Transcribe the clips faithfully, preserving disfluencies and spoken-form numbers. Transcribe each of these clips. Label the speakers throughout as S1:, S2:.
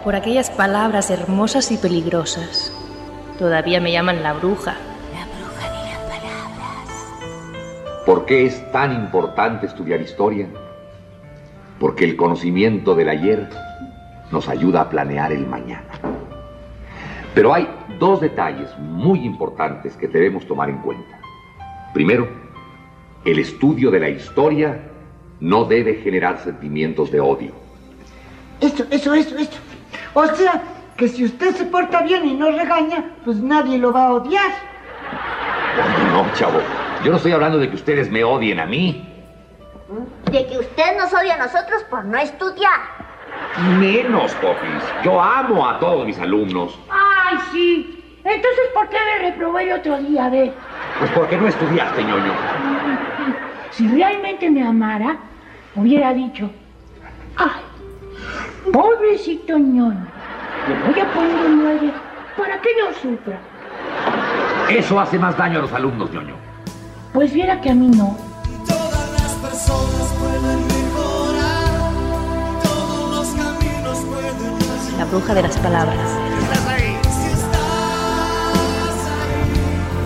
S1: por aquellas palabras hermosas y peligrosas. Todavía me llaman la bruja.
S2: La bruja de las palabras.
S3: ¿Por qué es tan importante estudiar historia? Porque el conocimiento del ayer nos ayuda a planear el mañana. Pero hay dos detalles muy importantes que debemos tomar en cuenta. Primero, el estudio de la historia no debe generar sentimientos de odio.
S4: Eso, eso, eso, eso. O sea, que si usted se porta bien y no regaña, pues nadie lo va a odiar.
S3: No, chavo, yo no estoy hablando de que ustedes me odien a mí.
S2: De que usted nos odia a nosotros por no estudiar.
S3: Menos, Popis. Yo amo a todos mis alumnos.
S5: ¡Ay, sí! Entonces, ¿por qué me reprobé el otro día, ve?
S3: Pues porque no estudiaste, ñoño.
S5: Si realmente me amara, hubiera dicho: ¡ay, pobrecito ñoño! Le voy a poner un nueve para que no sufra.
S3: Eso hace más daño a los alumnos, ñoño.
S5: Pues viera que a mí no.
S6: Todas las personas pueden mejorar, todos los caminos pueden ayudar.
S1: La bruja de las palabras.
S6: ¿Estás ahí? Si estás ahí,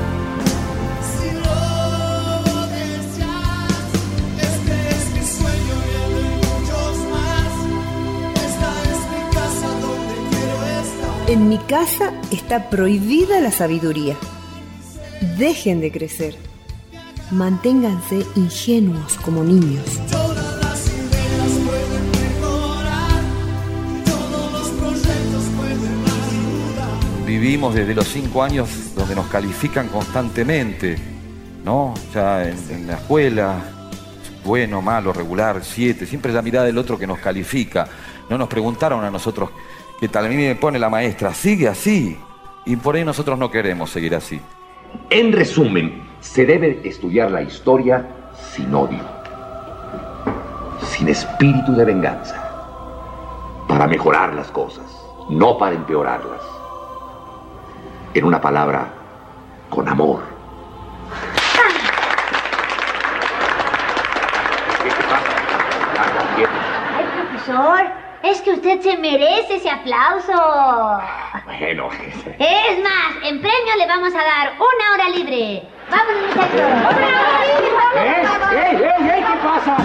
S6: si lo deseas, este es mi sueño y el de muchos más. Esta es mi casa donde quiero estar.
S7: En mi casa está prohibida la sabiduría. Dejen de crecer. Manténganse ingenuos como niños.
S6: Todas las ideas pueden mejorar, todos los proyectos pueden ayudar.
S8: Vivimos desde los cinco años donde nos califican constantemente, ¿no? Ya en, en la escuela, bueno, malo, regular, siete, siempre es la mirada del otro que nos califica. No nos preguntaron a nosotros qué tal. A mí me pone la maestra, sigue así. Y por ahí nosotros no queremos seguir así.
S3: En resumen, se debe estudiar la historia sin odio, sin espíritu de venganza, para mejorar las cosas, no para empeorarlas. En una palabra, con amor. ¿Qué te pasa?
S2: Ay, profesor, es que usted se merece ese aplauso.
S3: Bueno,
S2: Es más, en premio le vamos a dar una hora libre. ¡Vámonos, muchachos! ¡Una hora libre!
S3: ¡Ey, ey, ey! ¿Qué pasa?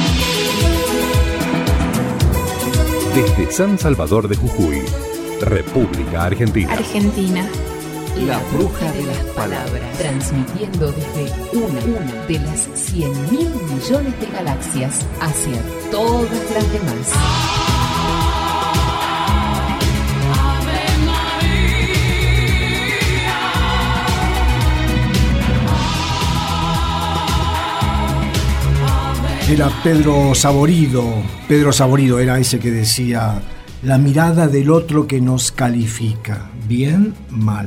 S9: Desde San Salvador de Jujuy, República Argentina.
S1: Argentina.
S10: La bruja de las palabras, transmitiendo desde una, una de las cien mil millones de galaxias hacia todas las demás.
S11: Era Pedro Saborido, Pedro Saborido era ese que decía: la mirada del otro que nos califica, bien, mal.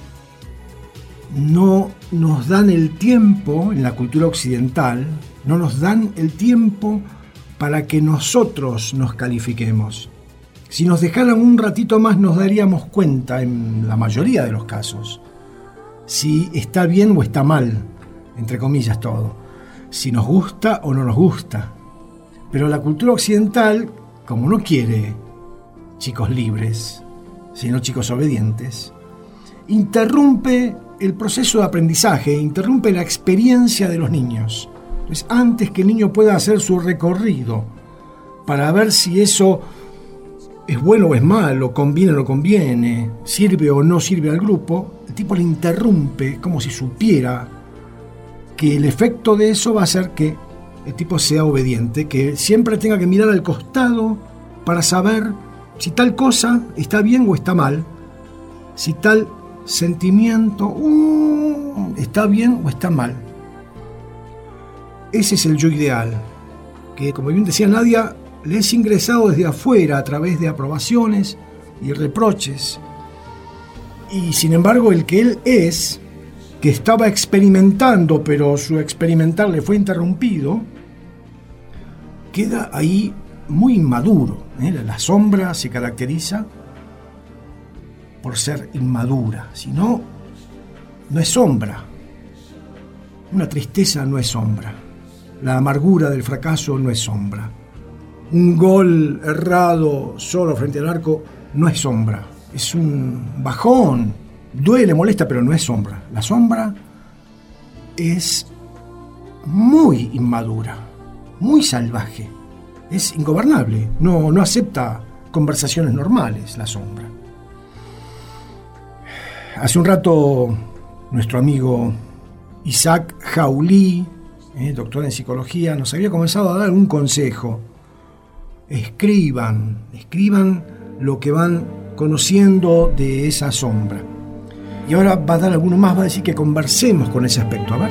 S11: No nos dan el tiempo, en la cultura occidental, no nos dan el tiempo para que nosotros nos califiquemos. Si nos dejaran un ratito más nos daríamos cuenta, en la mayoría de los casos, si está bien o está mal, entre comillas todo. Si nos gusta o no nos gusta. Pero la cultura occidental, como no quiere chicos libres, sino chicos obedientes, interrumpe el proceso de aprendizaje, interrumpe la experiencia de los niños. Entonces, antes que el niño pueda hacer su recorrido para ver si eso es bueno o es malo, conviene o no conviene, sirve o no sirve al grupo, el tipo le interrumpe como si supiera que el efecto de eso va a ser que el tipo sea obediente, que siempre tenga que mirar al costado para saber si tal cosa está bien o está mal, si tal sentimiento uh, está bien o está mal. Ese es el yo ideal, que, como bien decía Nadia, le es ingresado desde afuera a través de aprobaciones y reproches. Y sin embargo, el que él es, que estaba experimentando, pero su experimentar le fue interrumpido, queda ahí muy inmaduro. ¿eh? La sombra se caracteriza por ser inmadura. Si no, no es sombra. Una tristeza no es sombra. La amargura del fracaso no es sombra. Un gol errado solo frente al arco no es sombra, es un bajón. Duele, molesta, pero no es sombra. La sombra es muy inmadura, muy salvaje, es ingobernable, no, no acepta conversaciones normales la sombra. Hace un rato nuestro amigo Isaac Jaulí, eh, doctor en psicología, nos había comenzado a dar un consejo. Escriban, escriban lo que van conociendo de esa sombra. Y ahora va a dar alguno más, va a decir que conversemos con ese aspecto. A ver.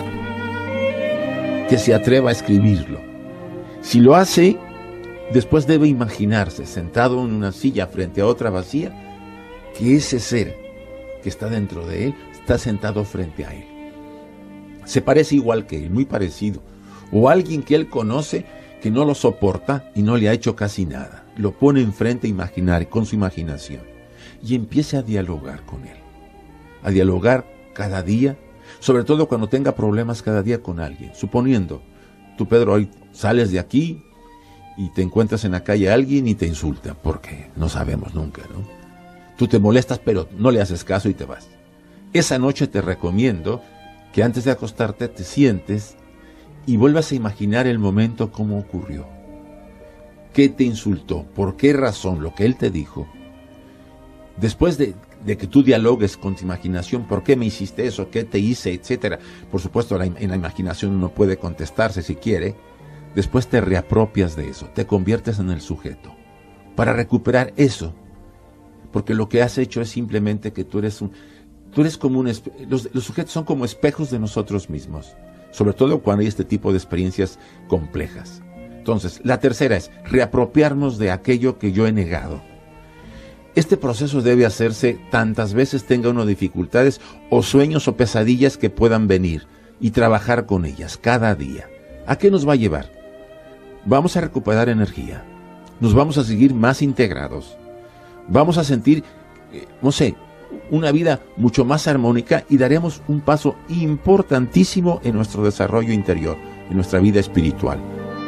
S12: Que se atreva a escribirlo. Si lo hace, después debe imaginarse sentado en una silla frente a otra vacía, que ese ser que está dentro de él está sentado frente a él. Se parece igual que él, muy parecido. O alguien que él conoce que no lo soporta y no le ha hecho casi nada. Lo pone enfrente a imaginar con su imaginación y empiece a dialogar con él. A dialogar cada día, sobre todo cuando tenga problemas cada día con alguien. Suponiendo, tú Pedro hoy sales de aquí y te encuentras en la calle a alguien y te insulta, porque no sabemos nunca, ¿no? Tú te molestas pero no le haces caso y te vas. Esa noche te recomiendo que antes de acostarte te sientes y vuelvas a imaginar el momento cómo ocurrió. ¿Qué te insultó? ¿Por qué razón? Lo que él te dijo. Después de, de que tú dialogues con tu imaginación, ¿por qué me hiciste eso? ¿Qué te hice? Etcétera. Por supuesto, la, en la imaginación uno puede contestarse si quiere. Después te reapropias de eso, te conviertes en el sujeto. Para recuperar eso, porque lo que has hecho es simplemente que tú eres un... Tú eres como un... Los, los sujetos son como espejos de nosotros mismos, sobre todo cuando hay este tipo de experiencias complejas. Entonces, la tercera es reapropiarnos de aquello que yo he negado. Este proceso debe hacerse tantas veces tenga uno dificultades o sueños o pesadillas que puedan venir y trabajar con ellas cada día. ¿A qué nos va a llevar? Vamos a recuperar energía, nos vamos a seguir más integrados, vamos a sentir, eh, no sé, una vida mucho más armónica y daremos un paso importantísimo en nuestro desarrollo interior, en nuestra vida espiritual.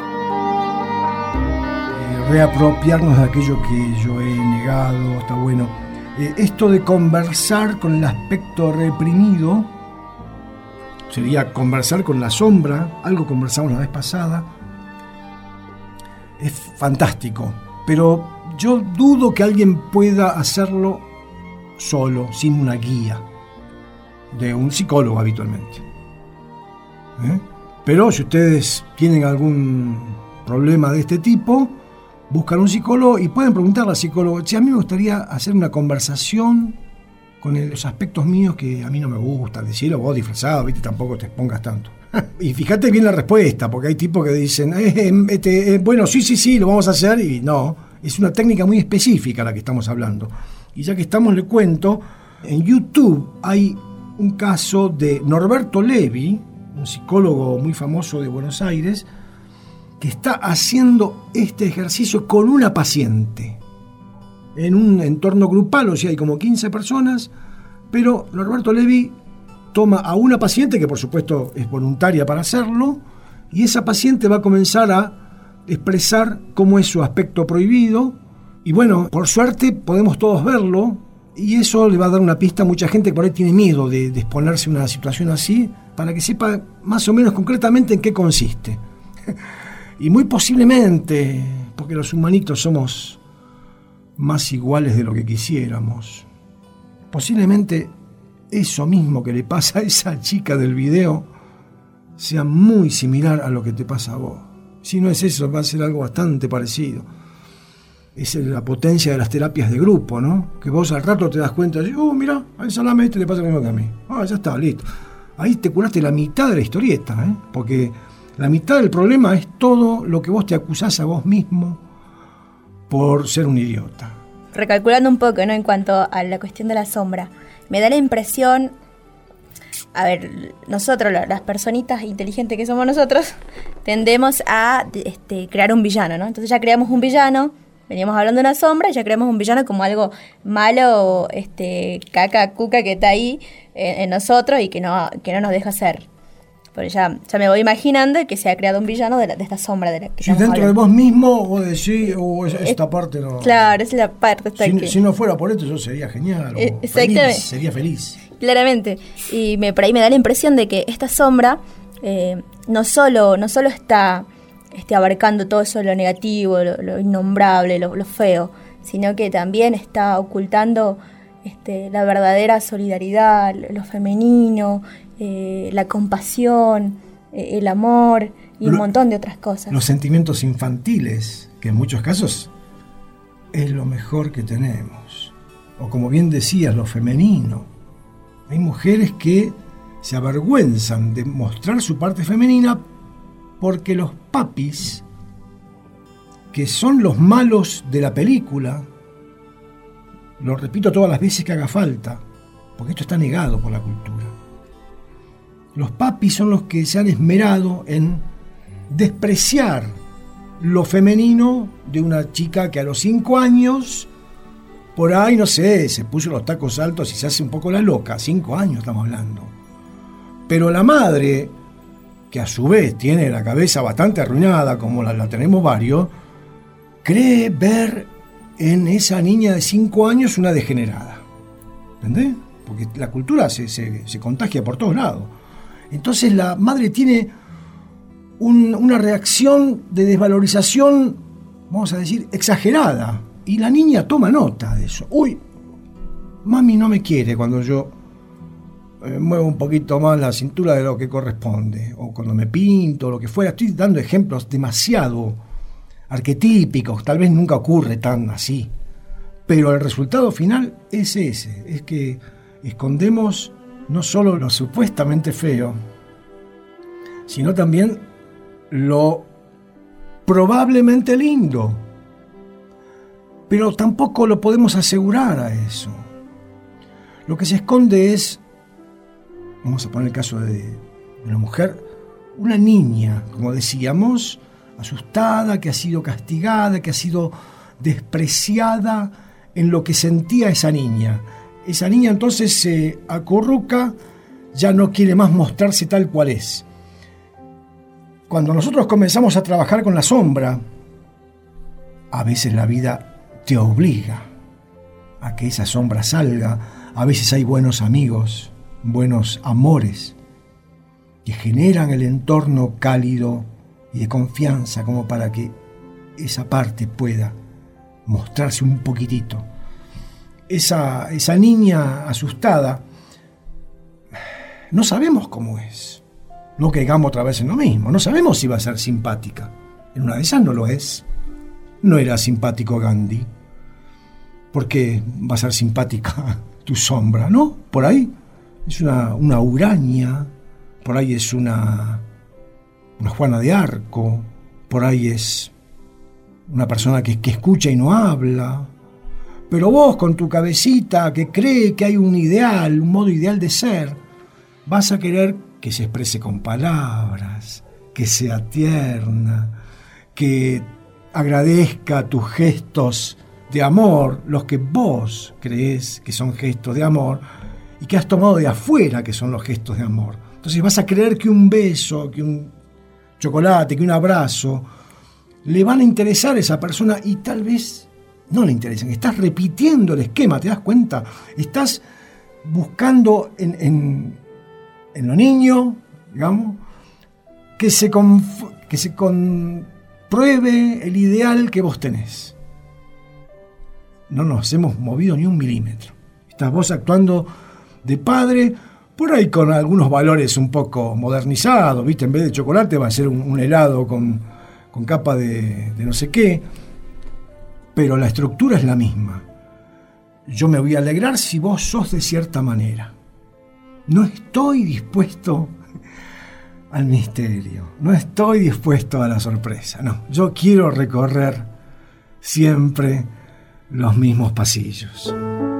S11: Eh, reapropiarnos de aquello que yo he negado, está bueno. Eh, esto de conversar con el aspecto reprimido sería conversar con la sombra, algo conversamos la vez pasada. Es fantástico, pero yo dudo que alguien pueda hacerlo solo, sin una guía de un psicólogo habitualmente. ¿Eh? Pero si ustedes tienen algún problema de este tipo, buscan un psicólogo y pueden preguntarle al psicólogo: si a mí me gustaría hacer una conversación con el, los aspectos míos que a mí no me gustan, decirlo vos disfrazado, ¿viste? Tampoco te expongas tanto. Y fíjate bien la respuesta, porque hay tipos que dicen, eh, este, eh, bueno, sí, sí, sí, lo vamos a hacer, y no, es una técnica muy específica la que estamos hablando. Y ya que estamos, le cuento, en YouTube hay un caso de Norberto Levi, un psicólogo muy famoso de Buenos Aires, que está haciendo este ejercicio con una paciente, en un entorno grupal, o sea, hay como quince personas, pero Norberto Levi toma a una paciente, que por supuesto es voluntaria para hacerlo, y esa paciente va a comenzar a expresar cómo es su aspecto prohibido, y bueno, por suerte podemos todos verlo, y eso le va a dar una pista a mucha gente que por ahí tiene miedo de, de exponerse a una situación así, para que sepa más o menos concretamente en qué consiste. Y muy posiblemente, porque los humanitos somos más iguales de lo que quisiéramos, posiblemente eso mismo que le pasa a esa chica del video sea muy similar a lo que te pasa a vos. Si no es eso, va a ser algo bastante parecido. Es la potencia de las terapias de grupo, ¿no? Que vos al rato te das cuenta, oh, mira, al salame este le pasa lo mismo que a mí. Ah, ya está, listo. Ahí te curaste la mitad de la historieta, ¿eh? Porque la mitad del problema es todo lo que vos te acusás a vos mismo por ser un idiota.
S13: Recalculando un poco, ¿no? En cuanto a la cuestión de la sombra, me da la impresión, a ver, nosotros, las personitas inteligentes que somos nosotros, tendemos a este, crear un villano, ¿no? Entonces ya creamos un villano, veníamos hablando de una sombra, ya creamos un villano como algo malo, este, caca, cuca que está ahí en, en nosotros y que no, que no nos deja ser. Pero ya, ya me voy imaginando que se ha creado un villano de, la, de esta sombra de la que
S11: Si
S13: estamos
S11: dentro
S13: hablando.
S11: de vos mismo vos decís, oh, esta
S13: Es-
S11: parte no...
S13: Claro, es la parte esta
S11: Si,
S13: que...
S11: si no fuera por esto yo sería genial, o
S13: Eh,
S11: feliz,
S13: exactamente.
S11: sería feliz.
S13: Claramente. Y me, por ahí me da la impresión de que esta sombra eh, no solo no solo está este, abarcando todo eso, lo negativo, lo, lo innombrable, lo, lo feo, sino que también está ocultando este, la verdadera solidaridad, lo, lo femenino, eh, la compasión, eh, el amor y un
S11: Lo-
S13: montón de otras cosas.
S11: Los sentimientos infantiles, que en muchos casos es lo mejor que tenemos. O como bien decías, lo femenino. Hay mujeres que se avergüenzan de mostrar su parte femenina porque los papis, que son los malos de la película, lo repito todas las veces que haga falta, porque esto está negado por la cultura. Los papis son los que se han esmerado en despreciar lo femenino de una chica que a los cinco años, por ahí, no sé, se puso los tacos altos y se hace un poco la loca. Cinco años estamos hablando. Pero la madre, que a su vez tiene la cabeza bastante arruinada, como la, la tenemos varios, cree ver en esa niña de cinco años una degenerada. ¿Entendés? Porque la cultura se, se, se contagia por todos lados. Entonces la madre tiene un, una reacción de desvalorización, vamos a decir, exagerada. Y la niña toma nota de eso. Uy, mami no me quiere cuando yo eh, muevo un poquito más la cintura de lo que corresponde. O cuando me pinto, o lo que fuera. Estoy dando ejemplos demasiado arquetípicos. Tal vez nunca ocurre tan así. Pero el resultado final es ese. Es que escondemos no solo lo supuestamente feo, sino también lo probablemente lindo. Pero tampoco lo podemos asegurar a eso. Lo que se esconde es, vamos a poner el caso de una mujer, una niña, como decíamos, asustada, que ha sido castigada, que ha sido despreciada en lo que sentía esa niña. Esa niña entonces se acurruca, ya no quiere más mostrarse tal cual es. Cuando nosotros comenzamos a trabajar con la sombra, a veces la vida te obliga a que esa sombra salga. A veces hay buenos amigos, buenos amores, que generan el entorno cálido y de confianza como para que esa parte pueda mostrarse un poquitito. Esa, esa niña asustada, no sabemos cómo es. No caigamos otra vez en lo mismo. No sabemos si va a ser simpática. En una de esas no lo es. No era simpático Gandhi. ¿Por qué va a ser simpática tu sombra? ¿No? Por ahí es una, una Urania. Por ahí es una, una Juana de Arco. Por ahí es una persona que, que escucha y no habla. Pero vos, con tu cabecita que cree que hay un ideal, un modo ideal de ser, vas a querer que se exprese con palabras, que sea tierna, que agradezca tus gestos de amor, los que vos creés que son gestos de amor y que has tomado de afuera que son los gestos de amor. Entonces vas a creer que un beso, que un chocolate, que un abrazo le van a interesar a esa persona y tal vez no le interesen. Estás repitiendo el esquema, ¿te das cuenta? Estás buscando en, en, en lo niño, digamos, que se, conf- que se compruebe el ideal que vos tenés. No nos hemos movido ni un milímetro. Estás vos actuando de padre, por ahí con algunos valores un poco modernizados, ¿viste? En vez de chocolate va a ser un, un helado con, con capa de, de no sé qué. Pero la estructura es la misma. Yo me voy a alegrar si vos sos de cierta manera. No estoy dispuesto al misterio. No estoy dispuesto a la sorpresa. No, yo quiero recorrer siempre los mismos pasillos.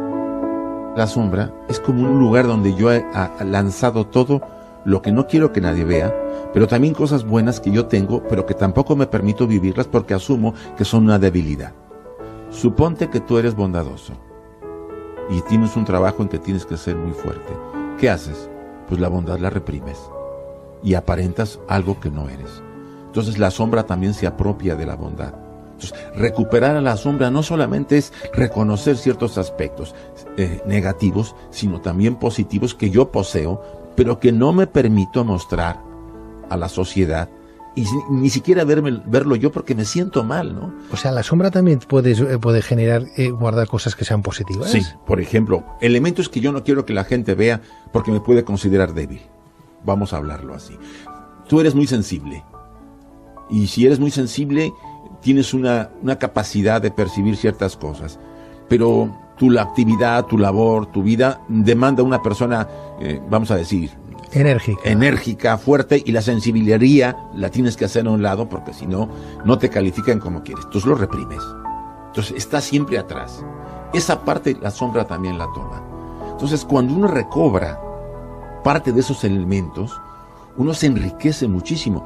S12: La sombra es como un lugar donde yo he a, lanzado todo lo que no quiero que nadie vea, pero también cosas buenas que yo tengo, pero que tampoco me permito vivirlas porque asumo que son una debilidad. Suponte que tú eres bondadoso y tienes un trabajo en que tienes que ser muy fuerte. ¿Qué haces? Pues la bondad la reprimes. y aparentas algo que no eres. Entonces la sombra también se apropia de la bondad. Entonces, recuperar a la sombra no solamente es reconocer ciertos aspectos eh, negativos, sino también positivos que yo poseo, pero que no me permito mostrar a la sociedad y ni siquiera verme, verlo yo porque me siento mal, ¿no?
S14: O sea, la sombra también puede, puede generar, eh, guardar cosas que sean positivas.
S12: Sí, por ejemplo, elementos que yo no quiero que la gente vea porque me puede considerar débil. Vamos a hablarlo así. Tú eres muy sensible. Y si eres muy sensible, tienes una, una capacidad de percibir ciertas cosas. Pero tu la actividad, tu labor, tu vida demanda una persona, eh, vamos a decir...
S14: Enérgica.
S12: Enérgica, fuerte, y la sensibilidad la tienes que hacer a un lado porque si no, no te califican como quieres. Entonces lo reprimes. Entonces está siempre atrás. Esa parte la sombra también la toma. Entonces cuando uno recobra parte de esos elementos, uno se enriquece muchísimo.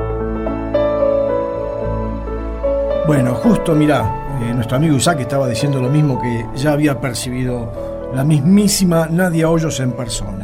S11: Bueno, justo, mirá, eh, nuestro amigo Isaac estaba diciendo lo mismo que ya había percibido la mismísima Nadia Hoyos en persona.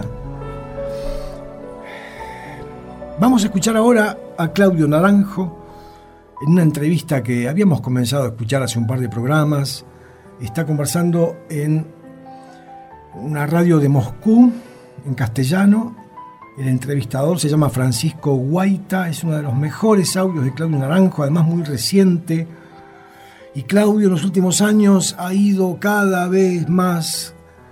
S11: Vamos a escuchar ahora a Claudio Naranjo en una entrevista que habíamos comenzado a escuchar hace un par de programas. Está conversando en una radio de Moscú, en castellano. El entrevistador se llama Francisco Guaita, es uno de los mejores audios de Claudio Naranjo, además muy reciente. Y Claudio en los últimos años ha ido cada vez más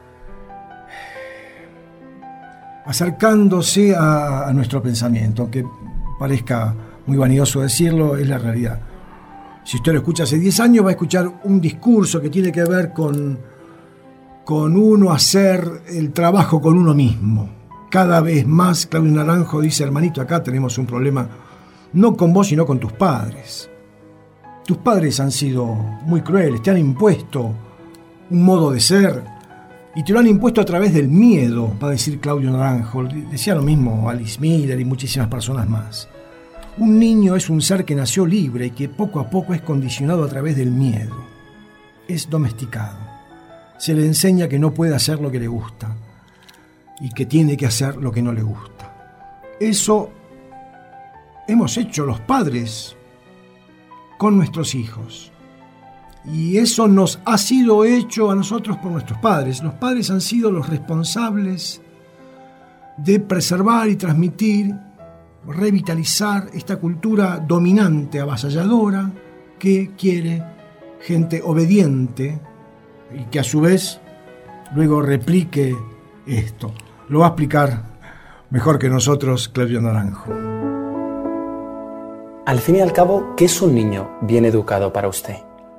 S11: acercándose a, a nuestro pensamiento, aunque parezca muy vanidoso decirlo, es la realidad. Si usted lo escucha hace diez años, va a escuchar un discurso que tiene que ver con, con uno hacer el trabajo con uno mismo. Cada vez más Claudio Naranjo dice: hermanito, acá tenemos un problema no con vos, sino con tus padres. Tus padres han sido muy crueles, te han impuesto un modo de ser y te lo han impuesto a través del miedo, va a decir Claudio Naranjo. Decía lo mismo Alice Miller y muchísimas personas más. Un niño es un ser que nació libre y que poco a poco es condicionado a través del miedo. Es domesticado. Se le enseña que no puede hacer lo que le gusta y que tiene que hacer lo que no le gusta. Eso hemos hecho los padres con nuestros hijos. Y eso nos ha sido hecho a nosotros por nuestros padres. Los padres han sido los responsables de preservar y transmitir, revitalizar esta cultura dominante, avasalladora, que quiere gente obediente y que a su vez luego replique esto. Lo va a explicar mejor que nosotros Claudio Naranjo.
S15: Al fin y al cabo, ¿qué es un niño bien educado para usted?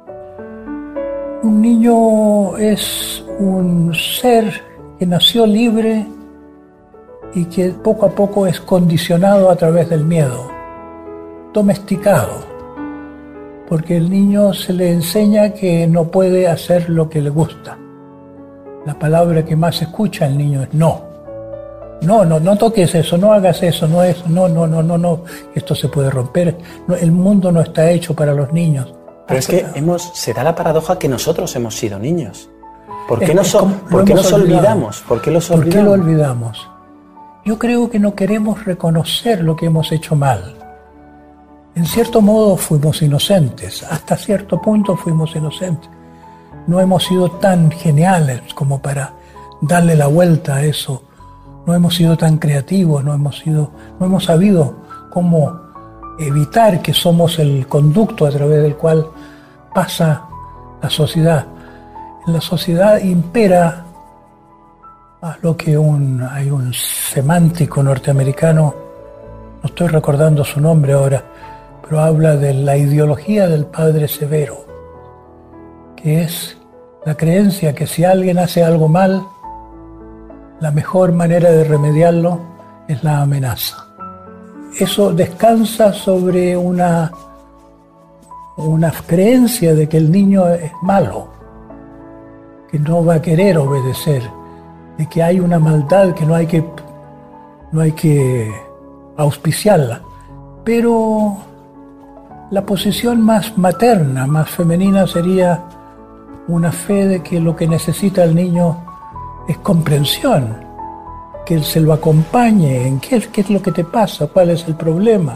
S5: Un niño es un ser que nació libre y que poco a poco es condicionado a través del miedo, domesticado, porque el niño se le enseña que no puede hacer lo que le gusta. La palabra que más escucha el niño es no. No, no, no toques eso, no hagas eso, no es, no, no, no, no, no, esto se puede romper, no, el mundo no está hecho para los niños.
S15: Pero es que hemos, se da la paradoja que nosotros hemos sido niños. ¿Por qué,
S5: Es-
S15: nos,
S5: es como-
S15: ¿por
S5: lo
S15: qué
S5: hemos
S15: nos
S5: olvidado.
S15: olvidamos? ¿Por qué los
S5: ¿Por qué
S15: olvidamos?
S5: lo olvidamos? Yo creo que no queremos reconocer lo que hemos hecho mal. En cierto modo fuimos inocentes, hasta cierto punto fuimos inocentes. No hemos sido tan geniales como para darle la vuelta a eso. No hemos sido tan creativos, no hemos sido, no hemos sabido cómo evitar que somos el conducto a través del cual pasa la sociedad. En la sociedad impera a lo que un, hay un semántico norteamericano, no estoy recordando su nombre ahora, pero habla de la ideología del padre severo, que es la creencia que si alguien hace algo mal, la mejor manera de remediarlo es la amenaza. Eso descansa sobre una, una creencia de que el niño es malo, que no va a querer obedecer, de que hay una maldad que no hay que, no hay que auspiciarla. Pero la posición más materna, más femenina sería una fe de que lo que necesita el niño es comprensión,
S14: que se lo acompañe en qué, qué es lo que te pasa, cuál es el problema.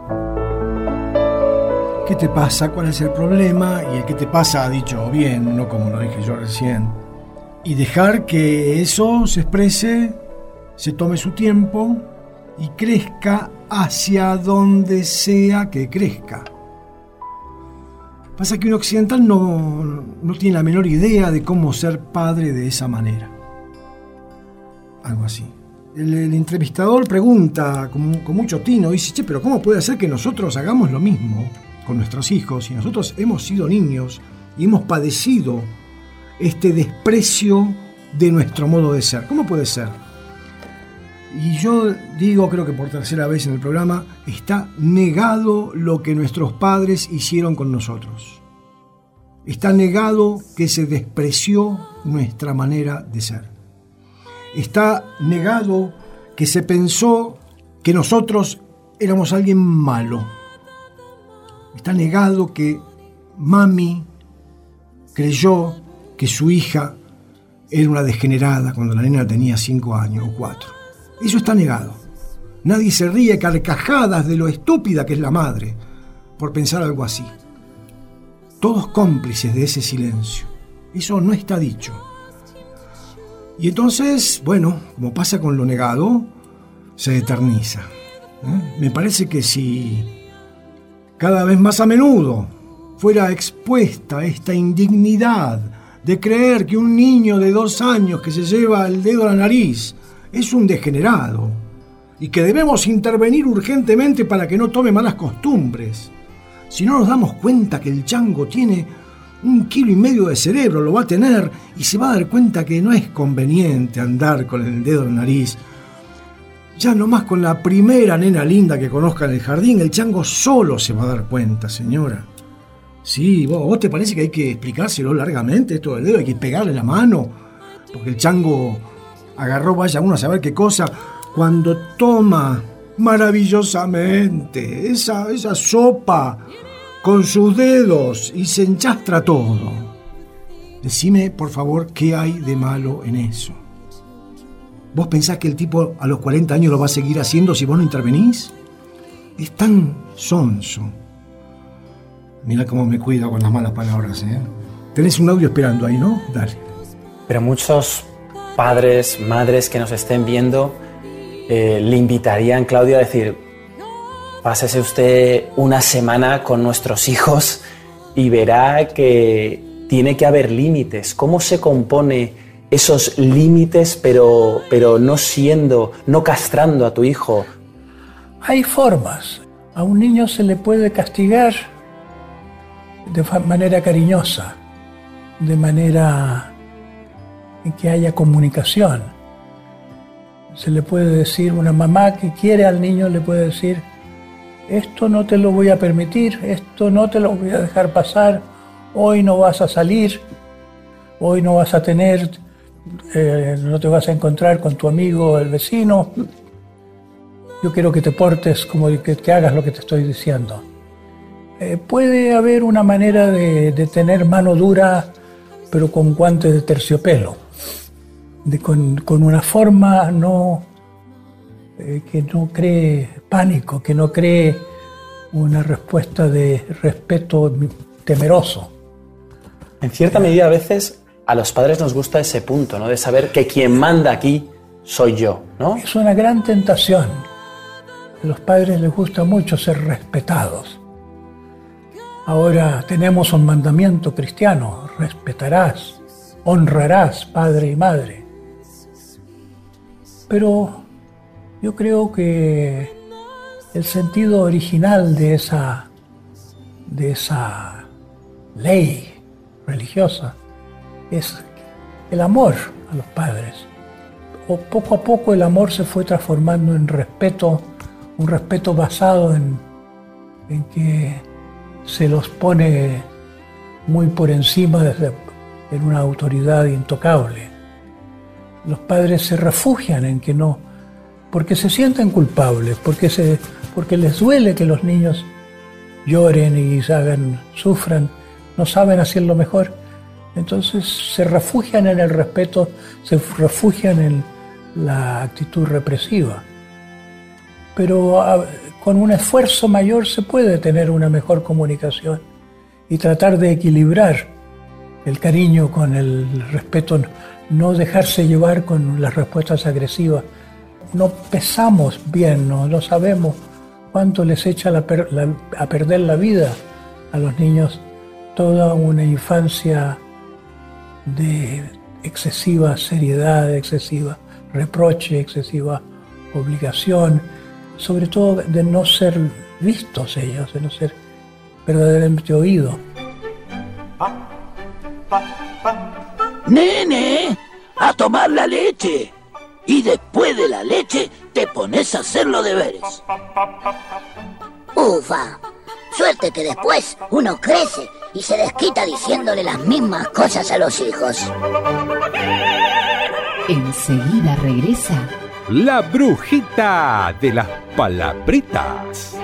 S11: ¿Qué te pasa? ¿Cuál es el problema? Y el que te pasa ha dicho bien, no como lo dije yo recién. Y dejar que eso se exprese, se tome su tiempo y crezca hacia donde sea que crezca. Pasa que un occidental no, no tiene la menor idea de cómo ser padre de esa manera. Algo así. El, el entrevistador pregunta con, con mucho tino, dice, che, pero ¿cómo puede ser que nosotros hagamos lo mismo con nuestros hijos? Y nosotros hemos sido niños y hemos padecido este desprecio de nuestro modo de ser. ¿Cómo puede ser? Y yo digo, creo que por tercera vez en el programa, está negado lo que nuestros padres hicieron con nosotros. Está negado que se despreció nuestra manera de ser. Está negado que se pensó que nosotros éramos alguien malo. Está negado que mami creyó que su hija era una degenerada cuando la nena tenía cinco años o cuatro. Eso está negado. Nadie se ríe carcajadas de lo estúpida que es la madre por pensar algo así. Todos cómplices de ese silencio. Eso no está dicho. Y entonces, bueno, como pasa con lo negado, se eterniza. ¿Eh? Me parece que si cada vez más a menudo fuera expuesta esta indignidad de creer que un niño de dos años que se lleva el dedo a la nariz es un degenerado y que debemos intervenir urgentemente para que no tome malas costumbres. Si no nos damos cuenta que el chango tiene un kilo y medio de cerebro, lo va a tener y se va a dar cuenta que no es conveniente andar con el dedo en la nariz. Ya nomás con la primera nena linda que conozca en el jardín, el chango solo se va a dar cuenta, señora. Sí, ¿vos, vos te parece que hay que explicárselo largamente esto del dedo? Hay que pegarle la mano, porque el chango agarró, vaya uno a saber qué cosa, cuando toma maravillosamente esa, esa sopa con sus dedos y se enchastra todo. Decime, por favor, ¿qué hay de malo en eso? ¿Vos pensás que el tipo a los cuarenta años lo va a seguir haciendo si vos no intervenís? Es tan sonso. Mira cómo me cuida con las malas palabras, ¿eh? Tenés un audio esperando ahí, ¿no? Dale.
S15: Pero muchos padres, madres que nos estén viendo, eh, le invitarían, Claudio, a decir: pásese usted una semana con nuestros hijos y verá que tiene que haber límites. ¿Cómo se compone esos límites, pero, pero no siendo, no castrando a tu hijo?
S14: Hay formas. A un niño se le puede castigar de manera cariñosa, de manera en que haya comunicación. Se le puede decir, una mamá que quiere al niño le puede decir: esto no te lo voy a permitir, esto no te lo voy a dejar pasar, hoy no vas a salir, hoy no vas a tener, eh, no te vas a encontrar con tu amigo el vecino, yo quiero que te portes como que, que hagas lo que te estoy diciendo. Eh, puede haber una manera de, de tener mano dura, pero con guantes de terciopelo, de, con, con una forma no... que no cree pánico, que no cree una respuesta de respeto temeroso.
S15: En cierta medida, a veces a los padres nos gusta ese punto, ¿no? De saber que quien manda aquí soy yo, ¿no?
S14: Es una gran tentación. A los padres les gusta mucho ser respetados. Ahora tenemos un mandamiento cristiano: respetarás, honrarás padre y madre. Pero yo creo que el sentido original de esa, de esa ley religiosa es el amor a los padres. O poco a poco el amor se fue transformando en respeto, un respeto basado en, en que se los pone muy por encima desde, en una autoridad intocable. Los padres se refugian en que no, porque se sienten culpables, porque, se, porque les duele que los niños lloren y se hagan, sufran, no saben hacerlo mejor. Entonces se refugian en el respeto, se refugian en, la actitud represiva. Pero a, con un esfuerzo mayor se puede tener una mejor comunicación y tratar de equilibrar el cariño con el respeto, no dejarse llevar con las respuestas agresivas. No pesamos bien, no, no sabemos cuánto les echa la per, la, a perder la vida a los niños toda una infancia de excesiva seriedad, excesiva reproche, excesiva obligación, sobre todo de no ser vistos ellos, de no ser verdaderamente oídos.
S16: Nene, a tomar la leche. Y después de la leche te pones a hacer los deberes.
S2: Ufa, suerte que después uno crece y se desquita diciéndole las mismas cosas a los hijos.
S10: Enseguida regresa
S9: La brujita de las palabritas.